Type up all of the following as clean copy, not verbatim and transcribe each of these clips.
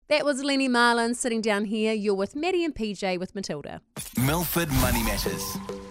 That was Lenny Marlin sitting down here. You're with Maddie and PJ with Matilda. Milford Money Matters.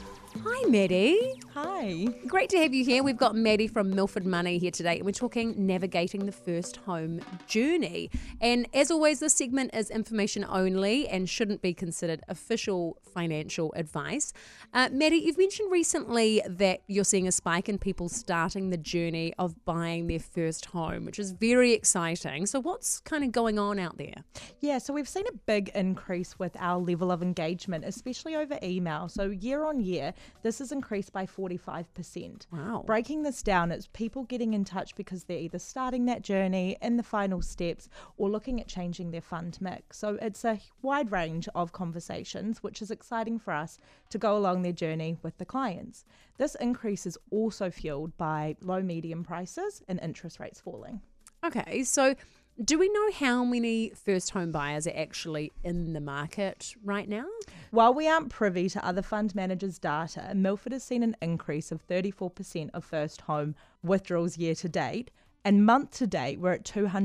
Hi, Maddie. Hi. Great to have you here. We've got Maddie from Milford Money here today, and we're talking navigating the first home journey. And as always, this segment is information only and shouldn't be considered official financial advice. Maddie, you've mentioned recently that you're seeing a spike in people starting the journey of buying their first home, which is very exciting. So what's kind of going on out there? Yeah, so we've seen a big increase with our level of engagement, especially over email. So year on year, this has increased by 45%. Wow. Breaking this down, it's people getting in touch because they're either starting that journey in the final steps or looking at changing their fund mix. So it's a wide range of conversations, which is exciting for us to go along their journey with the clients. This increase is also fueled by low medium prices and interest rates falling. Okay, so do we know how many first home buyers are actually in the market right now? While we aren't privy to other fund managers' data, Milford has seen an increase of 34% of first home withdrawals year to date. And month to date, we're at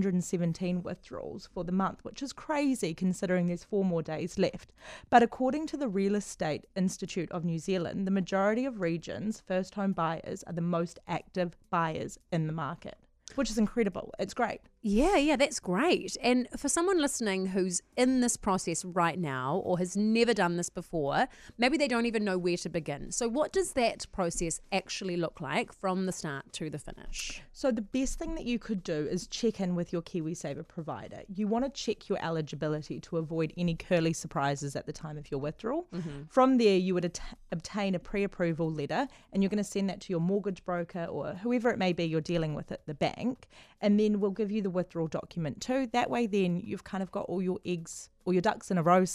217 withdrawals for the month, which is crazy considering there's 4 more days left. But according to the Real Estate Institute of New Zealand, the majority of regions, first home buyers are the most active buyers in the market, which is incredible. It's great. Yeah, that's great. And for someone listening who's in this process right now or has never done this before, maybe they don't even know where to begin. So what does that process actually look like from the start to the finish? So the best thing that you could do is check in with your KiwiSaver provider. You want to check your eligibility to avoid any curly surprises at the time of your withdrawal. From there, you would obtain a pre-approval letter, and you're going to send that to your mortgage broker or whoever it may be you're dealing with at the bank, and then we'll give you the withdrawal document too. That way then you've kind of got all your ducks in a row,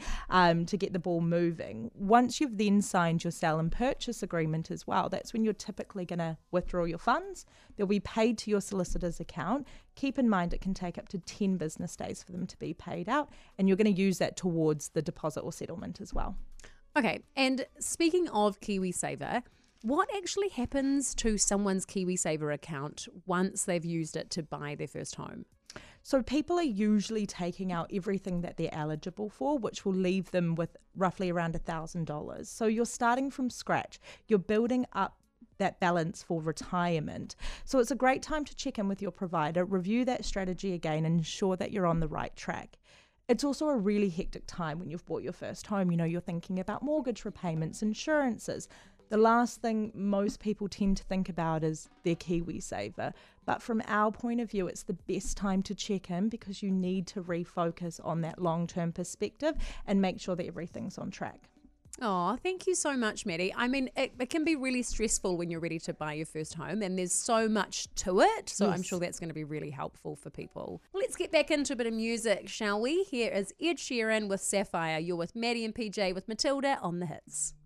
to get the ball moving. Once you've then signed your sale and purchase agreement as well, that's when you're typically going to withdraw your funds. They'll be paid to your solicitor's account. Keep in mind it can take up to 10 business days for them to be paid out, and you're going to use that towards the deposit or settlement as well. Okay, and speaking of KiwiSaver, what actually happens to someone's KiwiSaver account once they've used it to buy their first home? So people are usually taking out everything that they're eligible for, which will leave them with roughly around $1,000. So you're starting from scratch. You're building up that balance for retirement. So it's a great time to check in with your provider, review that strategy again, and ensure that you're on the right track. It's also a really hectic time when you've bought your first home. You know, you're thinking about mortgage repayments, insurances. The last thing most people tend to think about is their KiwiSaver. But from our point of view, it's the best time to check in because you need to refocus on that long-term perspective and make sure that everything's on track. Oh, thank you so much, Maddie. I mean, it can be really stressful when you're ready to buy your first home, and there's so much to it. So Yes. I'm sure that's going to be really helpful for people. Well, let's get back into a bit of music, shall we? Here is Ed Sheeran with Sapphire. You're with Maddie and PJ with Matilda on The Hits.